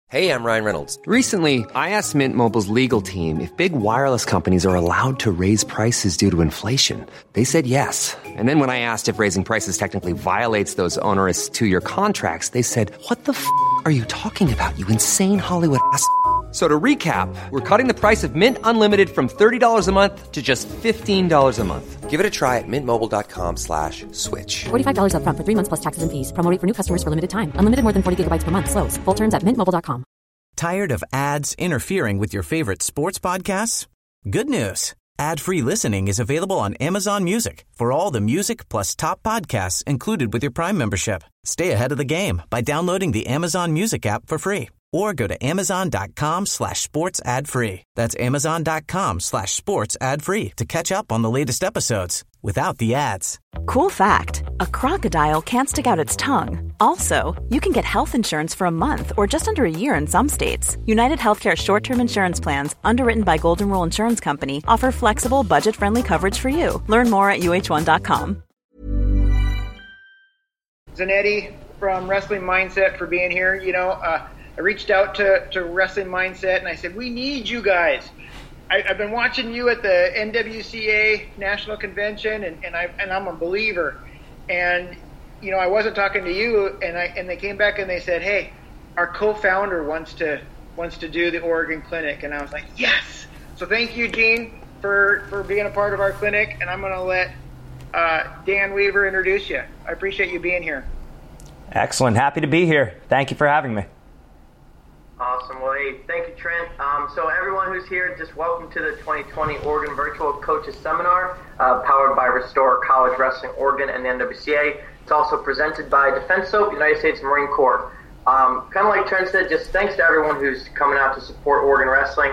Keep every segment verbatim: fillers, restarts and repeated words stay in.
Hey, I'm Ryan Reynolds. Recently, I asked Mint Mobile's legal team if big wireless companies are allowed to raise prices due to inflation. They said yes. And then when I asked if raising prices technically violates those onerous two-year contracts, they said, what the f*** are you talking about, you insane Hollywood ass f- So to recap, we're cutting the price of Mint Unlimited from thirty dollars a month to just fifteen dollars a month. Give it a try at mintmobile.com slash switch. forty-five dollars up front for three months plus taxes and fees. Promo rate for new customers for limited time. Unlimited more than forty gigabytes per month. Slows full terms at mint mobile dot com. Tired of ads interfering with your favorite sports podcasts? Good news. Ad-free listening is available on Amazon Music for all the music plus top podcasts included with your Prime membership. Stay ahead of the game by downloading the Amazon Music app for free or go to amazon.com slash sports ad free. That's amazon.com slash sports ad free to catch up on the latest episodes without the ads. Cool fact, a crocodile can't stick out its tongue. Also, you can get health insurance for a month or just under a year in some states. United Healthcare short-term insurance plans, underwritten by Golden Rule Insurance Company, offer flexible, budget-friendly coverage for you. Learn more at U H one dot com. Zanetti from Wrestling Mindset for being here. You know, uh, I reached out to, to Wrestling Mindset and I said, we need you guys. I, I've been watching you at the N W C A National Convention, and, and, I, and I'm a believer. And, you know, I wasn't talking to you, and I and they came back and they said, hey, our co-founder wants to wants to do the Oregon Clinic. And I was like, yes. So thank you, Gene, for, for being a part of our clinic. And I'm going to let uh, Dan Weaver introduce you. I appreciate you being here. Excellent. Happy to be here. Thank you for having me. Awesome. Well, hey, thank you, Trent. Um, so everyone who's here, just welcome to the twenty twenty Oregon Virtual Coaches Seminar, uh, powered by Restore College Wrestling Oregon and the N W C A. It's also presented by Defense Soap, United States Marine Corps. Um, kind of like Trent said, just thanks to everyone who's coming out to support Oregon Wrestling.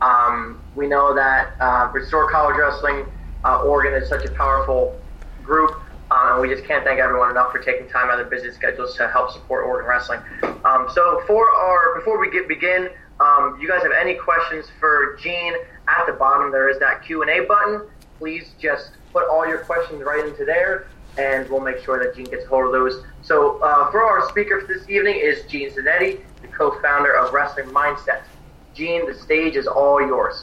Um, we know that uh, Restore College Wrestling uh, Oregon is such a powerful group. Uh, we just can't thank everyone enough for taking time out of their busy schedules to help support Oregon Wrestling. Um, so for our before we get begin, um, you guys have any questions for Gene? At the bottom there is that Q and A button. Please just put all your questions right into there, and we'll make sure that Gene gets a hold of those. So uh, for our speaker for this evening is Gene Zanetti, the co-founder of Wrestling Mindset. Gene, the stage is all yours.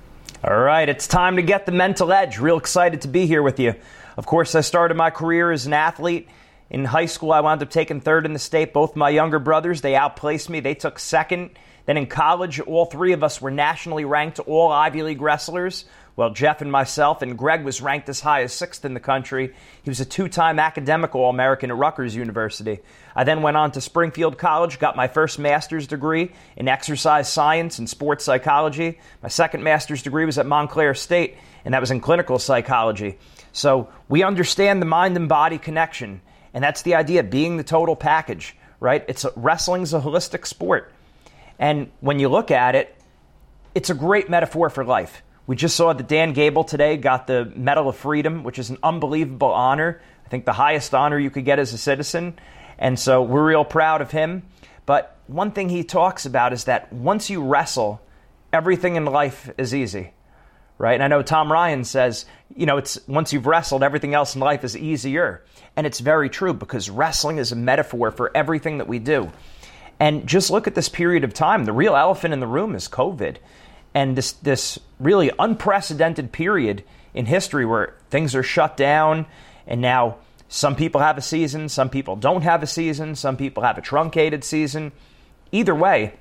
All right, it's time to get the mental edge. Real excited to be here with you. Of course, I started my career as an athlete. In high school, I wound up taking third in the state. Both my younger brothers, they outplaced me. They took second. Then in college, all three of us were nationally ranked, all Ivy League wrestlers. Well, Jeff and myself, and Greg was ranked as high as sixth in the country. He was a two-time academic All-American at Rutgers University. I then went on to Springfield College, got my first master's degree in exercise science and sports psychology. My second master's degree was at Montclair State, and that was in clinical psychology. So we understand the mind and body connection, and that's the idea, being the total package, right? It's a, wrestling's a holistic sport. And when you look at it, it's a great metaphor for life. We just saw that Dan Gable today got the Medal of Freedom, which is an unbelievable honor. I think the highest honor you could get as a citizen. And so we're real proud of him. But one thing he talks about is that once you wrestle, everything in life is easy. Right? And I know Tom Ryan says, you know, it's once you've wrestled, everything else in life is easier. And it's very true, because wrestling is a metaphor for everything that we do. And just look at this period of time. The real elephant in the room is COVID. And this this really unprecedented period in history where things are shut down, and now some people have a season, some people don't have a season, some people have a truncated season. Either way,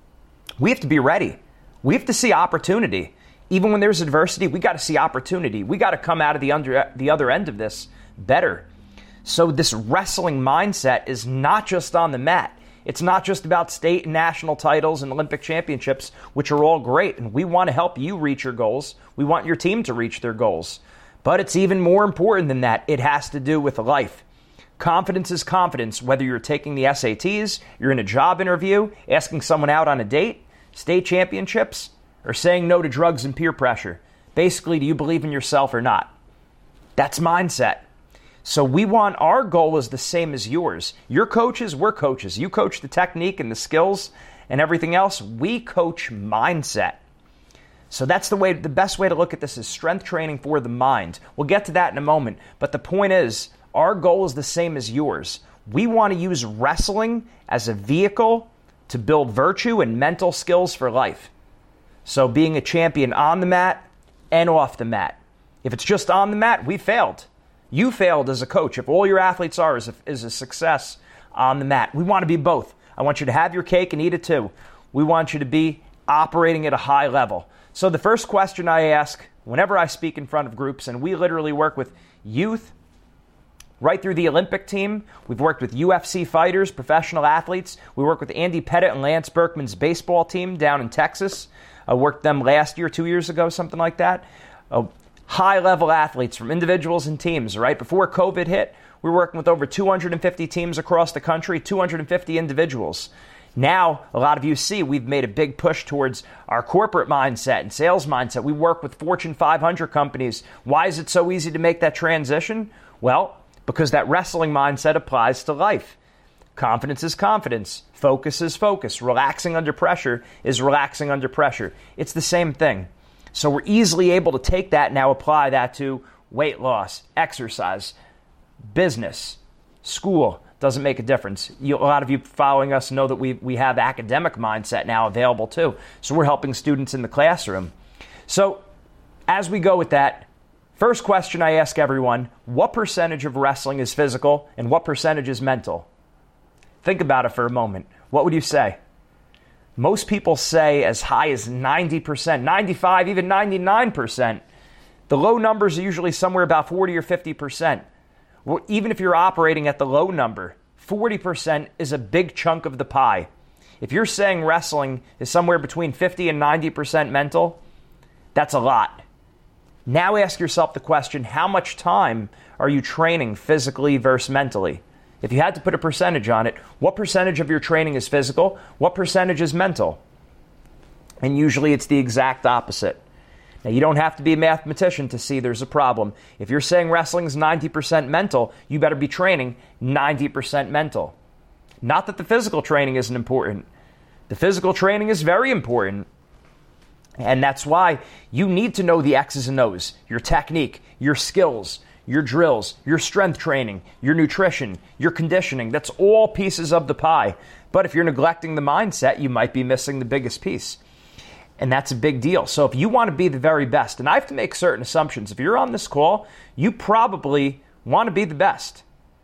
we have to be ready. We have to see opportunity. Even when there's adversity, we got to see opportunity. We got to come out of the under the other end of this better. So this wrestling mindset is not just on the mat. It's not just about state and national titles and Olympic championships, which are all great, and we want to help you reach your goals. We want your team to reach their goals. But it's even more important than that. It has to do with life. Confidence is confidence, whether you're taking the S A Ts, you're in a job interview, asking someone out on a date, state championships, or saying no to drugs and peer pressure. Basically, do you believe in yourself or not? That's mindset. So we want, our goal is the same as yours. Your coaches, we're coaches. You coach the technique and the skills and everything else. We coach mindset. So that's the way, the best way to look at this is strength training for the mind. We'll get to that in a moment. But the point is, our goal is the same as yours. We want to use wrestling as a vehicle to build virtue and mental skills for life. So being a champion on the mat and off the mat. If it's just on the mat, we failed. You failed as a coach. If all your athletes are is a, is a success on the mat. We want to be both. I want you to have your cake and eat it too. We want you to be operating at a high level. So the first question I ask whenever I speak in front of groups, and we literally work with youth, right through the Olympic team. We've worked with U F C fighters, professional athletes. We work with Andy Pettit and Lance Berkman's baseball team down in Texas. I worked them last year, two years ago, something like that. Uh, high-level athletes from individuals and teams, right? Before COVID hit, we were working with over two hundred fifty teams across the country, two hundred fifty individuals. Now, a lot of you see we've made a big push towards our corporate mindset and sales mindset. We work with Fortune five hundred companies. Why is it so easy to make that transition? Well, because that wrestling mindset applies to life. Confidence is confidence. Focus is focus. Relaxing under pressure is relaxing under pressure. It's the same thing. So we're easily able to take that and now apply that to weight loss, exercise, business, school. Doesn't make a difference. You, a lot of you following us know that we, we have academic mindset now available too. So we're helping students in the classroom. So as we go with that, first question I ask everyone, what percentage of wrestling is physical and what percentage is mental? Think about it for a moment. What would you say? Most people say as high as ninety percent, ninety-five, even ninety-nine percent. The low numbers are usually somewhere about forty or fifty percent. Well, even if you're operating at the low number, forty percent is a big chunk of the pie. If you're saying wrestling is somewhere between fifty and ninety percent mental, that's a lot. Now ask yourself the question, how much time are you training physically versus mentally? If you had to put a percentage on it, what percentage of your training is physical? What percentage is mental? And usually it's the exact opposite. Now, you don't have to be a mathematician to see there's a problem. If you're saying wrestling is ninety percent mental, you better be training ninety percent mental. Not that the physical training isn't important. The physical training is very important. And that's why you need to know the X's and O's, your technique, your skills, your drills, your strength training, your nutrition, your conditioning. That's all pieces of the pie. But if you're neglecting the mindset, you might be missing the biggest piece. And that's a big deal. So if you want to be the very best, and I have to make certain assumptions. If you're on this call, you probably want to be the best.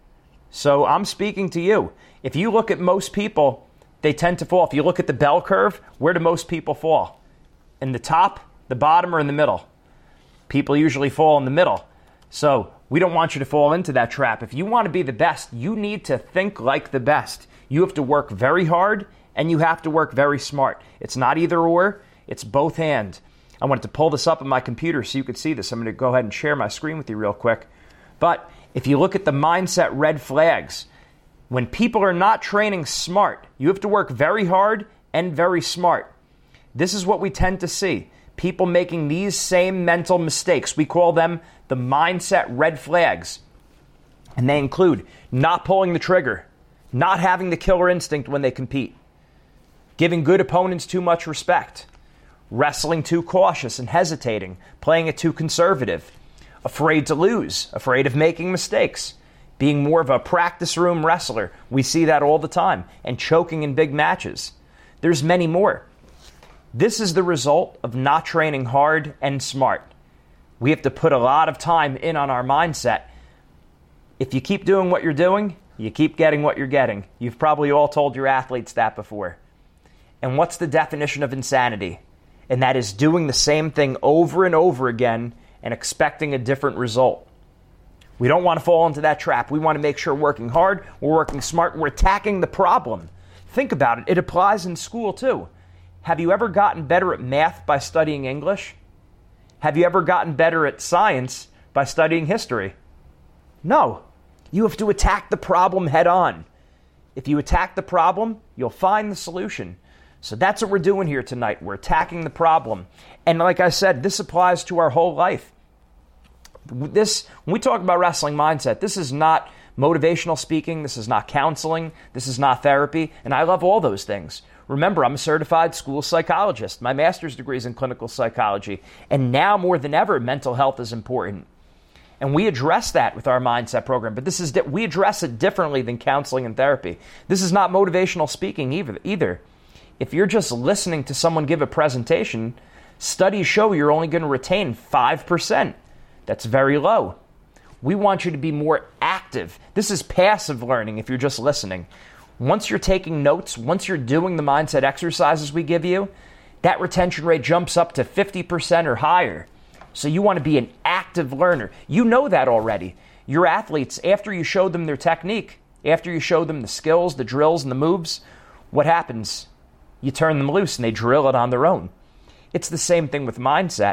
So I'm speaking to you. If you look at most people, they tend to fall. If you look at the bell curve, where do most people fall? In the top, the bottom, or in the middle? People usually fall in the middle. So we don't want you to fall into that trap. If you want to be the best, you need to think like the best. You have to work very hard, and you have to work very smart. It's not either or. It's both and. I wanted to pull this up on my computer so you could see this. I'm going to go ahead and share my screen with you real quick. But if you look at the mindset red flags, when people are not training smart, you have to work very hard and very smart. This is what we tend to see. People making these same mental mistakes. We call them the mindset red flags. And they include not pulling the trigger, not having the killer instinct when they compete, giving good opponents too much respect, wrestling too cautious and hesitating, playing it too conservative, afraid to lose, afraid of making mistakes, being more of a practice room wrestler. We see that all the time, and choking in big matches. There's many more. This is the result of not training hard and smart. We have to put a lot of time in on our mindset. If you keep doing what you're doing, you keep getting what you're getting. You've probably all told your athletes that before. And what's the definition of insanity? And that is doing the same thing over and over again and expecting a different result. We don't want to fall into that trap. We want to make sure we're working hard, we're working smart, we're attacking the problem. Think about it. It applies in school too. Have you ever gotten better at math by studying English? Have you ever gotten better at science by studying history? No. You have to attack the problem head on. If you attack the problem, you'll find the solution. So that's what we're doing here tonight. We're attacking the problem. And like I said, this applies to our whole life. This, when we talk about wrestling mindset, this is not motivational speaking. This is not counseling. This is not therapy. And I love all those things. Remember, I'm a certified school psychologist. My master's degree is in clinical psychology. And now more than ever, mental health is important. And we address that with our mindset program. But this is we address it differently than counseling and therapy. This is not motivational speaking either. either. If you're just listening to someone give a presentation, studies show you're only going to retain five percent. That's very low. We want you to be more active. This is passive learning if you're just listening. Once you're taking notes, once you're doing the mindset exercises we give you, that retention rate jumps up to fifty percent or higher. So you want to be an active learner. You know that already. Your athletes, after you show them their technique, after you show them the skills, the drills, and the moves, what happens? You turn them loose and they drill it on their own. It's the same thing with mindset.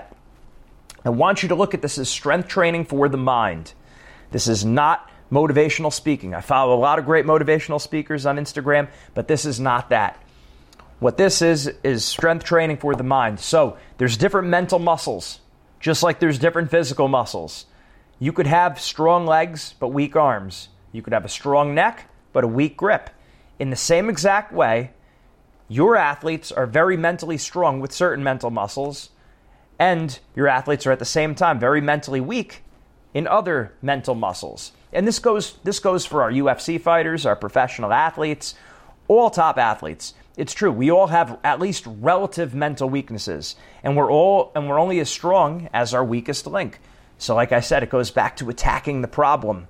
I want you to look at this as strength training for the mind. This is not motivational speaking. I follow a lot of great motivational speakers on Instagram, but this is not that. What this is, is strength training for the mind. So there's different mental muscles, just like there's different physical muscles. You could have strong legs, but weak arms. You could have a strong neck, but a weak grip. In the same exact way, your athletes are very mentally strong with certain mental muscles, and your athletes are at the same time very mentally weak in other mental muscles. And this goes this goes for our U F C fighters, our professional athletes, all top athletes. It's true. We all have at least relative mental weaknesses, and we're all and we're only as strong as our weakest link. So like I said, it goes back to attacking the problem.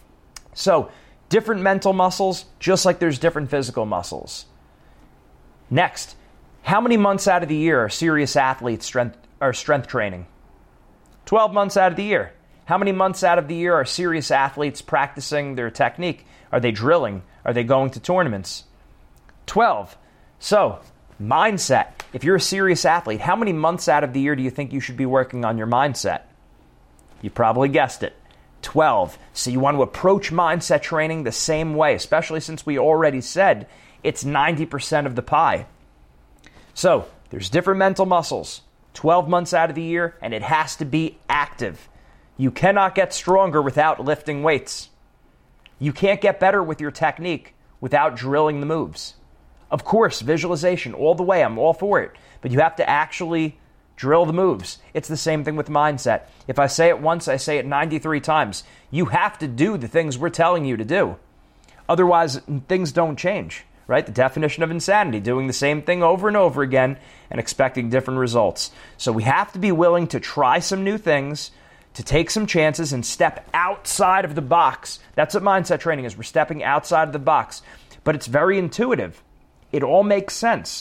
So, different mental muscles, just like there's different physical muscles. Next, how many months out of the year are serious athletes strength are strength training? twelve months out of the year. How many months out of the year are serious athletes practicing their technique? Are they drilling? Are they going to tournaments? twelve. So, mindset. If you're a serious athlete, how many months out of the year do you think you should be working on your mindset? You probably guessed it. twelve. So you want to approach mindset training the same way, especially since we already said it's ninety percent of the pie. So, there's different mental muscles. twelve months out of the year, and it has to be active. You cannot get stronger without lifting weights. You can't get better with your technique without drilling the moves. Of course, visualization, all the way, I'm all for it. But you have to actually drill the moves. It's the same thing with mindset. If I say it once, I say it ninety-three times. You have to do the things we're telling you to do. Otherwise, things don't change, right? The definition of insanity, doing the same thing over and over again and expecting different results. So we have to be willing to try some new things, to take some chances and step outside of the box. That's what mindset training is. We're stepping outside of the box. But it's very intuitive. It all makes sense.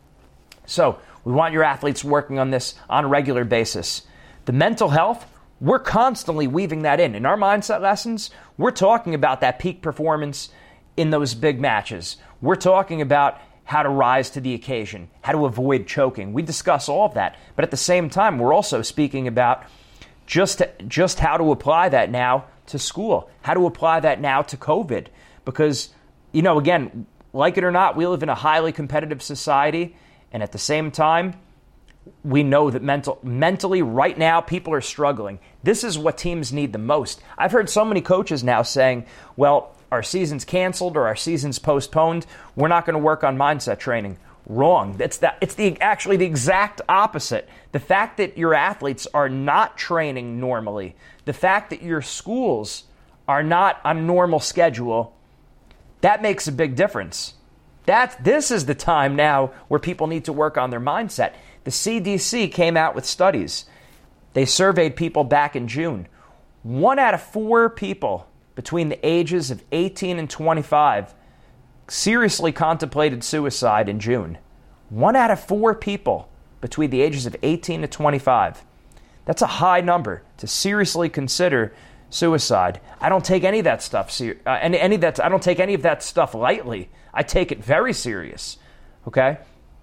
So we want your athletes working on this on a regular basis. The mental health, we're constantly weaving that in. In our mindset lessons, we're talking about that peak performance in those big matches. We're talking about how to rise to the occasion, how to avoid choking. We discuss all of that. But at the same time, we're also speaking about just, just how to apply that now to school, how to apply that now to COVID. Because, you know, again, like it or not, we live in a highly competitive society. And at the same time, we know that mental, mentally right now, people are struggling. This is what teams need the most. I've heard so many coaches now saying, well, our season's canceled or our season's postponed. We're not going to work on mindset training. Wrong. It's that. It's the actually the exact opposite. The fact that your athletes are not training normally, the fact that your schools are not on a normal schedule, that makes a big difference. That's, this is the time now where people need to work on their mindset. The C D C came out with studies. They surveyed people back in June. One out of four people between the ages of eighteen and twenty-five seriously contemplated suicide in June. One out of four people between the ages of eighteen to twenty-five. That's a high number to seriously consider suicide. I don't take any of that stuff ser- uh, any, any of that I don't take any of that stuff lightly. I take it very serious. Okay?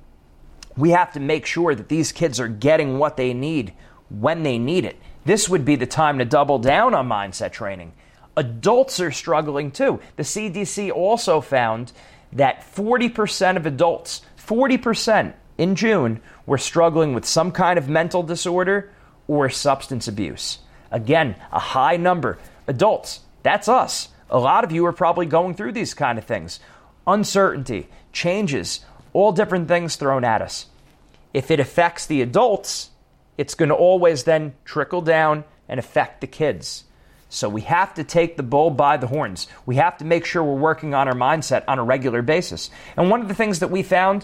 We have to make sure that these kids are getting what they need when they need it. This would be the time to double down on mindset training. Adults are struggling too. The C D C also found that forty percent of adults, forty percent in June, were struggling with some kind of mental disorder or substance abuse. Again, a high number. Adults, that's us. A lot of you are probably going through these kind of things. Uncertainty, changes, all different things thrown at us. If it affects the adults, it's going to always then trickle down and affect the kids. So we have to take the bull by the horns. We have to make sure we're working on our mindset on a regular basis. And one of the things that we found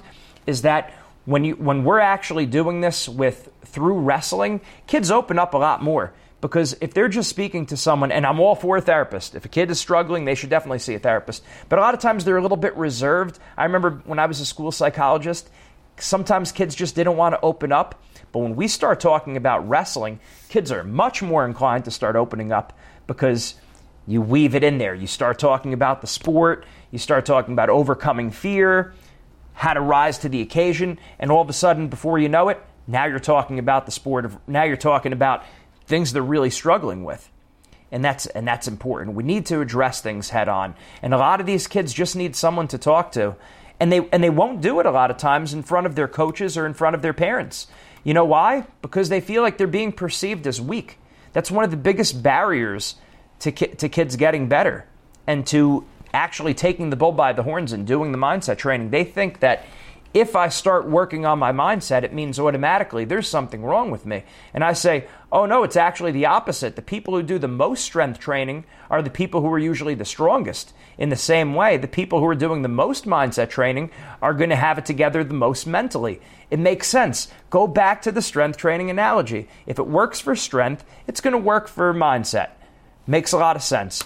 is that when you when we're actually doing this with through wrestling, kids open up a lot more. Because if they're just speaking to someone, and I'm all for a therapist. If a kid is struggling, they should definitely see a therapist. But a lot of times they're a little bit reserved. I remember when I was a school psychologist, sometimes kids just didn't want to open up. But when we start talking about wrestling, kids are much more inclined to start opening up because you weave it in there. You start talking about the sport. You start talking about overcoming fear, how to rise to the occasion. And all of a sudden, before you know it, now you're talking about the sport of, now you're talking about things they're really struggling with. And that's and that's important. We need to address things head on. And a lot of these kids just need someone to talk to. And they and they won't do it a lot of times in front of their coaches or in front of their parents. You know why? Because they feel like they're being perceived as weak. That's one of the biggest barriers to ki- to kids getting better and to actually taking the bull by the horns and doing the mindset training. They think that if I start working on my mindset, it means automatically there's something wrong with me. And I say, oh no, it's actually the opposite. The people who do the most strength training are the people who are usually the strongest. In the same way, the people who are doing the most mindset training are going to have it together the most mentally. It makes sense. Go back to the strength training analogy. If it works for strength, it's going to work for mindset. Makes a lot of sense.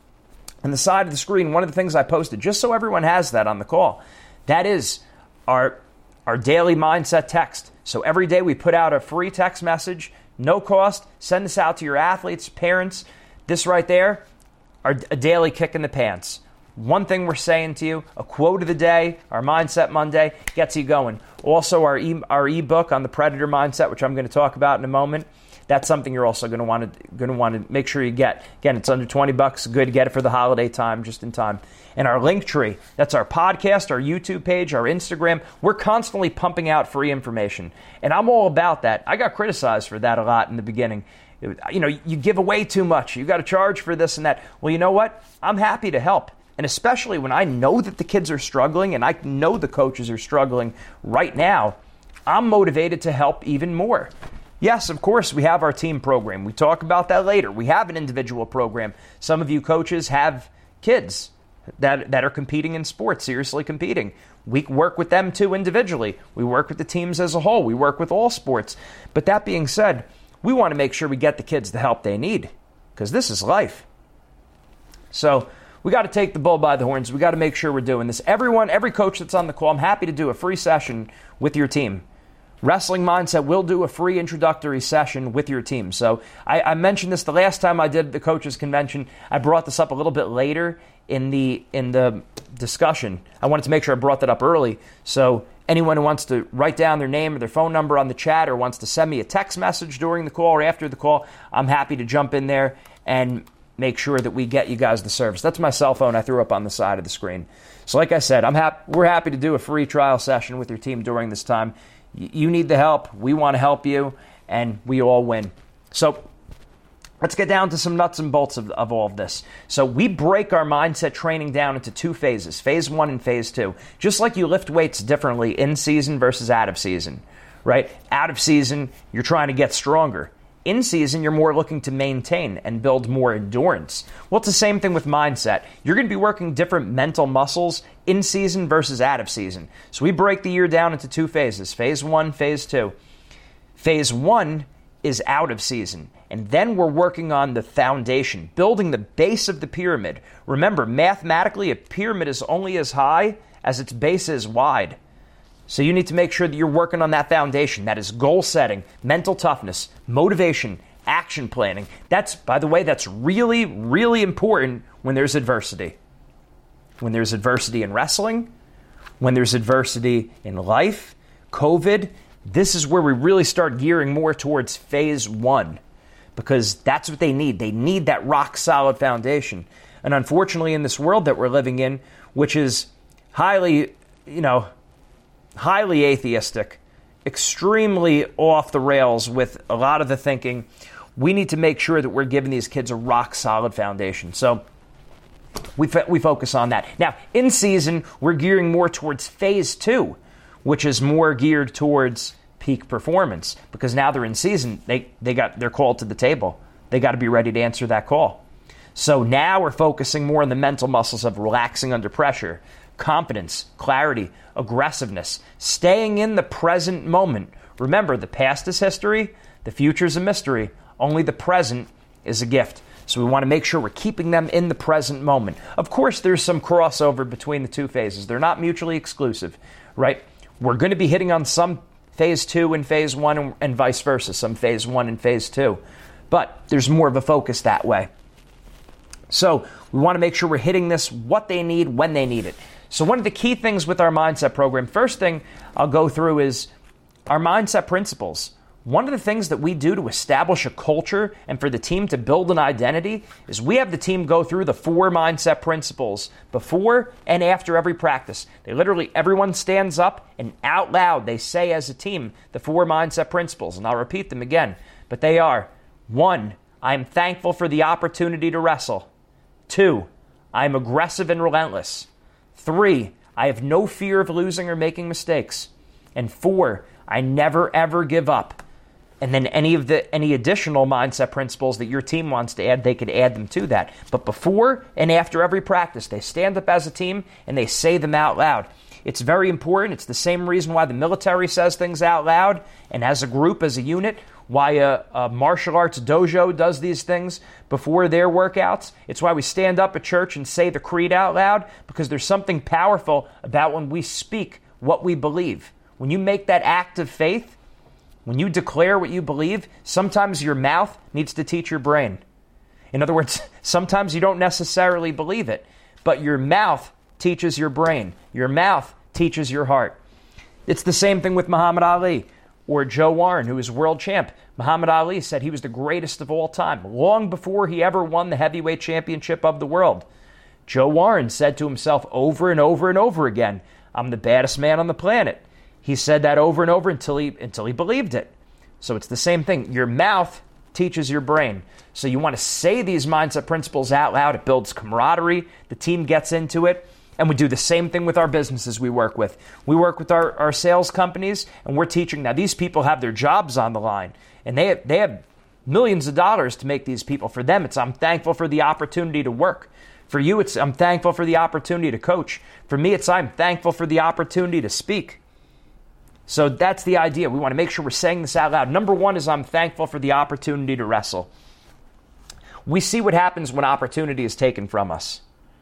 On the side of the screen, one of the things I posted, just so everyone has that on the call, that is Our, our daily mindset text. So every day we put out a free text message, no cost. Send this out to your athletes, parents. This right there, our, a daily kick in the pants. One thing we're saying to you, a quote of the day, our Mindset Monday, gets you going. Also, our e, our ebook on the Predator Mindset, which I'm going to talk about in a moment. That's something you're also going to want to going to want to make sure you get. Again, it's under twenty bucks. Good to get it for the holiday time, just in time. And our link tree, that's our podcast, our YouTube page, our Instagram. We're constantly pumping out free information. And I'm all about that. I got criticized for that a lot in the beginning. It, you know, you give away too much. You got to charge for this and that. Well, you know what? I'm happy to help. And especially when I know that the kids are struggling and I know the coaches are struggling right now, I'm motivated to help even more. Yes, of course, we have our team program. We talk about that later. We have an individual program. Some of you coaches have kids that that are competing in sports, seriously competing. We work with them too individually. We work with the teams as a whole. We work with all sports. But that being said, we want to make sure we get the kids the help they need because this is life. So we got to take the bull by the horns. We got to make sure we're doing this. Everyone, every coach that's on the call, I'm happy to do a free session with your team. Wrestling Mindset will do a free introductory session with your team. So I, I mentioned this the last time I did the coaches convention. I brought this up a little bit later in the in the discussion. I wanted to make sure I brought that up early. So anyone who wants to write down their name or their phone number on the chat or wants to send me a text message during the call or after the call, I'm happy to jump in there and make sure that we get you guys the service. That's my cell phone I threw up on the side of the screen. So like I said, I'm happy. We're happy to do a free trial session with your team during this time. You need the help. We want to help you, and we all win. So let's get down to some nuts and bolts of, of all of this. So we break our mindset training down into two phases, phase one and phase two. Just like you lift weights differently in season versus out of season, right? Out of season, you're trying to get stronger. In season, you're more looking to maintain and build more endurance. Well, it's the same thing with mindset. You're going to be working different mental muscles in season versus out of season. So we break the year down into two phases, phase one, phase two. Phase one is out of season, and then we're working on the foundation, building the base of the pyramid. Remember, mathematically, a pyramid is only as high as its base is wide. So you need to make sure that you're working on that foundation. That is goal setting, mental toughness, motivation, action planning. That's, by the way, that's really, really important when there's adversity. When there's adversity in wrestling, when there's adversity in life, COVID, this is where we really start gearing more towards phase one because that's what they need. They need that rock solid foundation. And unfortunately in this world that we're living in, which is highly, you know, highly atheistic, extremely off the rails with a lot of the thinking, we need to make sure that we're giving these kids a rock-solid foundation. So we fo- we focus on that. Now, in season, we're gearing more towards phase two, which is more geared towards peak performance, because now they're in season, they, they got they're called to the table. They got to be ready to answer that call. So now we're focusing more on the mental muscles of relaxing under pressure, confidence, clarity, aggressiveness, staying in the present moment. Remember, the past is history, the future is a mystery. Only the present is a gift. So we want to make sure we're keeping them in the present moment. Of course, there's some crossover between the two phases. They're not mutually exclusive, right? We're going to be hitting on some phase two and phase one and, and vice versa, some phase one and phase two. But there's more of a focus that way. So we want to make sure we're hitting this, what they need, when they need it. So one of the key things with our mindset program, first thing I'll go through is our mindset principles. One of the things that we do to establish a culture and for the team to build an identity is we have the team go through the four mindset principles before and after every practice. They literally, everyone stands up and out loud, they say as a team the four mindset principles. And I'll repeat them again. But they are, one, I am thankful for the opportunity to wrestle. Two, I am aggressive and relentless. Three, I have no fear of losing or making mistakes. And four, I never ever give up. And then any of the any additional mindset principles that your team wants to add, they could add them to that. But before and after every practice, they stand up as a team and they say them out loud. It's very important. It's the same reason why the military says things out loud, and as a group, as a unit, why a, a martial arts dojo does these things before their workouts. It's why we stand up at church and say the creed out loud, because there's something powerful about when we speak what we believe. When you make that act of faith, when you declare what you believe, sometimes your mouth needs to teach your brain. In other words, sometimes you don't necessarily believe it, but your mouth teaches your brain. Your mouth teaches your heart. It's the same thing with Muhammad Ali or Joe Warren, who is world champ. Muhammad Ali said he was the greatest of all time, long before he ever won the heavyweight championship of the world. Joe Warren said to himself over and over and over again, I'm the baddest man on the planet. He said that over and over until he until he believed it. So it's the same thing. Your mouth teaches your brain. So you want to say these mindset principles out loud. It builds camaraderie. The team gets into it. And we do the same thing with our businesses we work with. We work with our, our sales companies, and we're teaching. Now, these people have their jobs on the line, and they have, they have millions of dollars to make these people. For them, it's I'm thankful for the opportunity to work. For you, it's I'm thankful for the opportunity to coach. For me, it's I'm thankful for the opportunity to speak. So that's the idea. We want to make sure we're saying this out loud. Number one is I'm thankful for the opportunity to wrestle. We see what happens when opportunity is taken from us.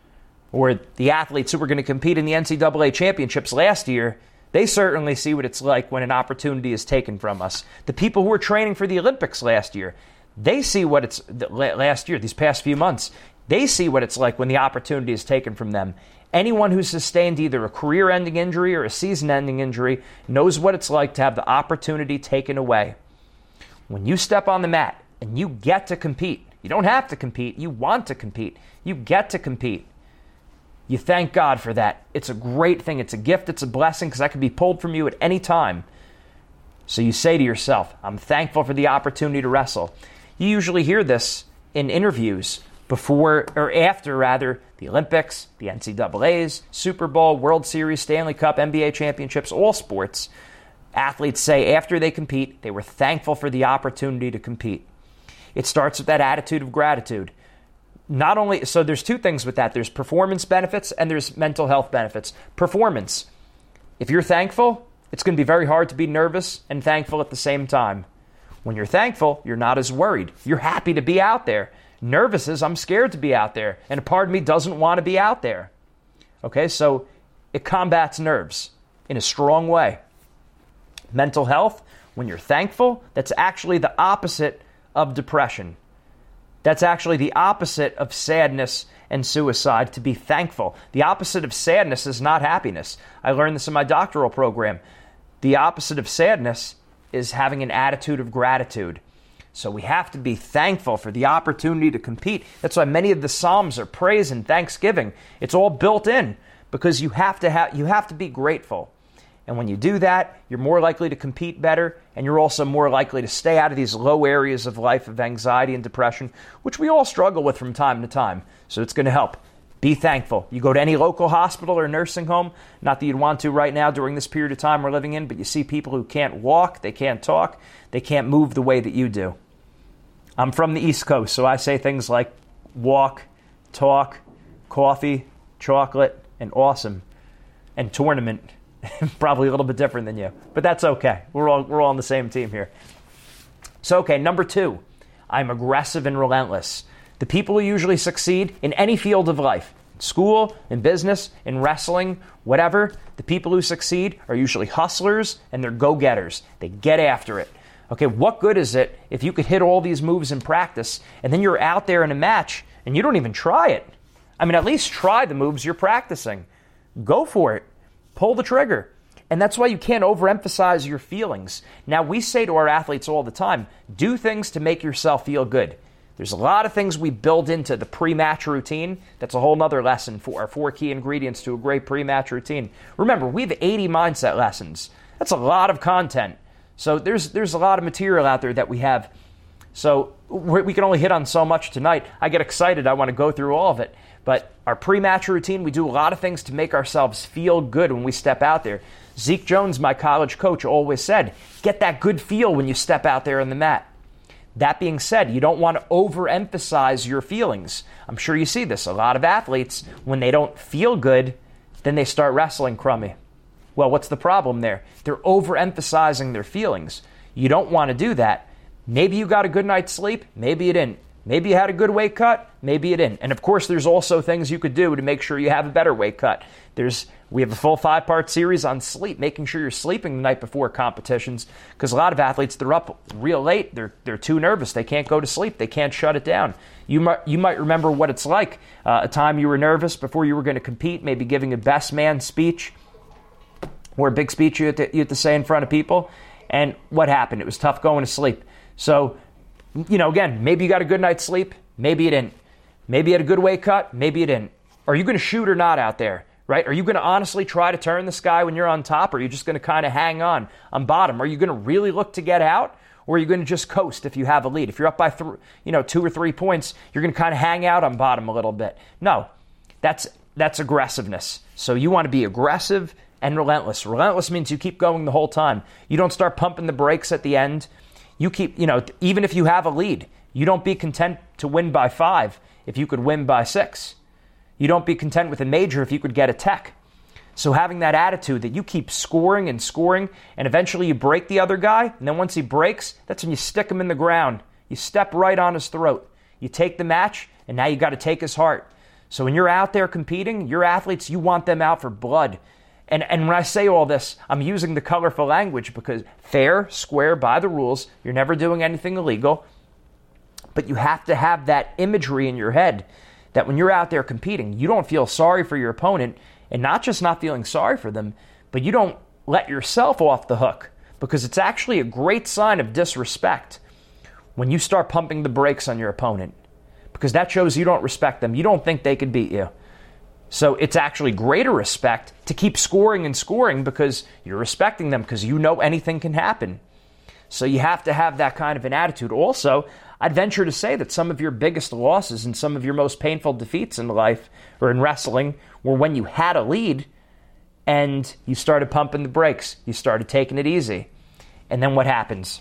Or the athletes who were going to compete in the N C double A championships last year, they certainly see what it's like when an opportunity is taken from us. The people who were training for the Olympics last year, they see what it's last year, these past few months, they see what it's like when the opportunity is taken from them. Anyone who's sustained either a career-ending injury or a season-ending injury knows what it's like to have the opportunity taken away. When you step on the mat and you get to compete, you don't have to compete, you want to compete, you get to compete. You thank God for that. It's a great thing. It's a gift. It's a blessing, because that can be pulled from you at any time. So you say to yourself, I'm thankful for the opportunity to wrestle. You usually hear this in interviews before or after, rather, the Olympics, the N C double A's, Super Bowl, World Series, Stanley Cup, N B A championships, all sports. Athletes say after they compete, they were thankful for the opportunity to compete. It starts with that attitude of gratitude. Not only, so there's two things with that. There's performance benefits and there's mental health benefits. Performance. If you're thankful, it's going to be very hard to be nervous and thankful at the same time. When you're thankful, you're not as worried. You're happy to be out there. Nervous is I'm scared to be out there, and a part of me doesn't want to be out there. Okay, so it combats nerves in a strong way. Mental health, when you're thankful, that's actually the opposite of depression. That's actually the opposite of sadness and suicide, to be thankful. The opposite of sadness is not happiness. I learned this in my doctoral program. The opposite of sadness is having an attitude of gratitude. So we have to be thankful for the opportunity to compete. That's why many of the Psalms are praise and thanksgiving. It's all built in, because you have to have you have to be grateful. And when you do that, you're more likely to compete better, and you're also more likely to stay out of these low areas of life of anxiety and depression, which we all struggle with from time to time. So it's going to help. Be thankful. You go to any local hospital or nursing home, not that you'd want to right now during this period of time we're living in, but you see people who can't walk, they can't talk, they can't move the way that you do. I'm from the East Coast, so I say things like walk, talk, coffee, chocolate, and awesome. and tournament. Probably a little bit different than you, but that's okay. We're all we're all on the same team here. So, okay, number two, I'm aggressive and relentless. The people who usually succeed in any field of life, in school, in business, in wrestling, whatever, the people who succeed are usually hustlers and they're go-getters. They get after it. Okay, what good is it if you could hit all these moves in practice and then you're out there in a match and you don't even try it? I mean, at least try the moves you're practicing. Go for it. Pull the trigger. And that's why you can't overemphasize your feelings. Now, we say to our athletes all the time, do things to make yourself feel good. There's a lot of things we build into the pre-match routine. That's a whole nother lesson for our four key ingredients to a great pre-match routine. Remember, we have eighty mindset lessons. That's a lot of content. So there's there's a lot of material out there that we have. So we can only hit on so much tonight. I get excited. I want to go through all of it. But our pre-match routine, we do a lot of things to make ourselves feel good when we step out there. Zeke Jones, my college coach, always said, get that good feel when you step out there on the mat. That being said, you don't want to overemphasize your feelings. I'm sure you see this. A lot of athletes, when they don't feel good, then they start wrestling crummy. Well, what's the problem there? They're overemphasizing their feelings. You don't want to do that. Maybe you got a good night's sleep. Maybe you didn't. Maybe you had a good weight cut. Maybe you didn't. And of course, there's also things you could do to make sure you have a better weight cut. There's we have a full five-part series on sleep, making sure you're sleeping the night before competitions, because a lot of athletes, they're up real late. They're they're too nervous. They can't go to sleep. They can't shut it down. You might you might remember what it's like, uh, a time you were nervous before you were going to compete, maybe giving a best man speech or a big speech you had to, you had to say in front of people. And what happened? It was tough going to sleep. So, you know, again, maybe you got a good night's sleep. Maybe you didn't. Maybe you had a good weight cut. Maybe you didn't. Are you going to shoot or not out there? Right? Are you going to honestly try to turn the sky when you're on top? Or are you just going to kind of hang on on bottom? Are you going to really look to get out? Or are you going to just coast if you have a lead? If you're up by th- you know, two or three points, you're going to kind of hang out on bottom a little bit. No, that's that's aggressiveness. So you want to be aggressive and relentless. Relentless means you keep going the whole time. You don't start pumping the brakes at the end. You keep, you know, even if you have a lead, you don't be content to win by five if you could win by six. You don't be content with a major if you could get a tech. So having that attitude that you keep scoring and scoring, and eventually you break the other guy, and then once he breaks, that's when you stick him in the ground. You step right on his throat. You take the match, and now you got to take his heart. So when you're out there competing, your athletes, you want them out for blood. And and when I say all this, I'm using the colorful language because fair, square, by the rules, you're never doing anything illegal. But you have to have that imagery in your head that when you're out there competing, you don't feel sorry for your opponent, and not just not feeling sorry for them, but you don't let yourself off the hook, because it's actually a great sign of disrespect when you start pumping the brakes on your opponent, because that shows you don't respect them. You don't think they could beat you. So it's actually greater respect to keep scoring and scoring because you're respecting them, because you know anything can happen. So you have to have that kind of an attitude. Also, I'd venture to say that some of your biggest losses and some of your most painful defeats in life or in wrestling were when you had a lead and you started pumping the brakes. You started taking it easy. And then what happens?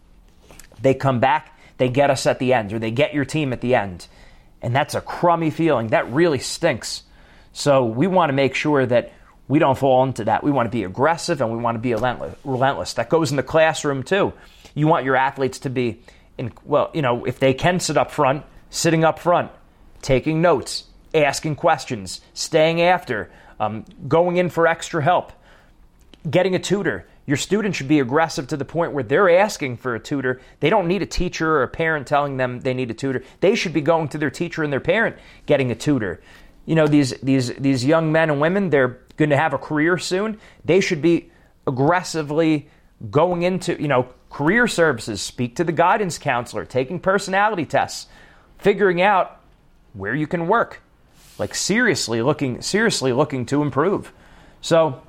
They come back, they get us at the end, or they get your team at the end. And that's a crummy feeling. That really stinks. So we want to make sure that we don't fall into that. We want to be aggressive and we want to be relentless. That goes in the classroom too. You want your athletes to be, in, well, you know, if they can sit up front, sitting up front, taking notes, asking questions, staying after, um, going in for extra help, getting a tutor. Your student should be aggressive to the point where they're asking for a tutor. They don't need a teacher or a parent telling them they need a tutor. They should be going to their teacher and their parent getting a tutor. You know, these these these young men and women, they're going to have a career soon. They should be aggressively going into, you know, career services, speak to the guidance counselor, taking personality tests, figuring out where you can work, like seriously looking seriously looking to improve. So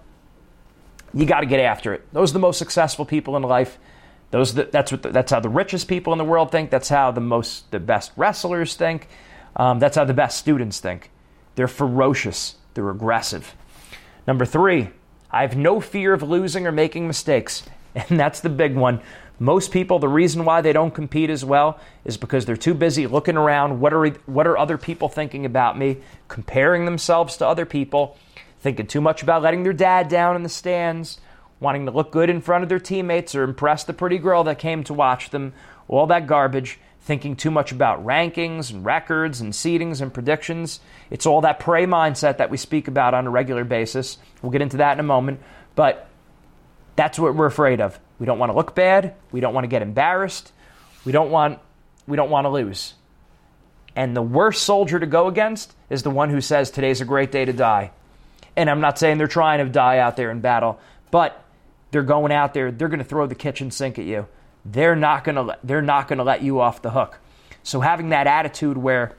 you got to get after it. Those are the most successful people in life. Those the, that's what the, that's how the richest people in the world think. That's how the most the best wrestlers think. Um, that's how the best students think. They're ferocious. They're aggressive. Number three, I have no fear of losing or making mistakes. And that's the big one. Most people, the reason why they don't compete as well is because they're too busy looking around. What are what are other people thinking about me? Comparing themselves to other people, thinking too much about letting their dad down in the stands, wanting to look good in front of their teammates or impress the pretty girl that came to watch them, all that garbage, thinking too much about rankings and records and seedings and predictions. It's all that prey mindset that we speak about on a regular basis. We'll get into that in a moment, but that's what we're afraid of. We don't want to look bad. We don't want to get embarrassed. We don't want we don't want to lose. And the worst soldier to go against is the one who says today's a great day to die. And I'm not saying they're trying to die out there in battle, but they're going out there, they're going to throw the kitchen sink at you. They're not going to they're not going to let you off the hook. So having that attitude where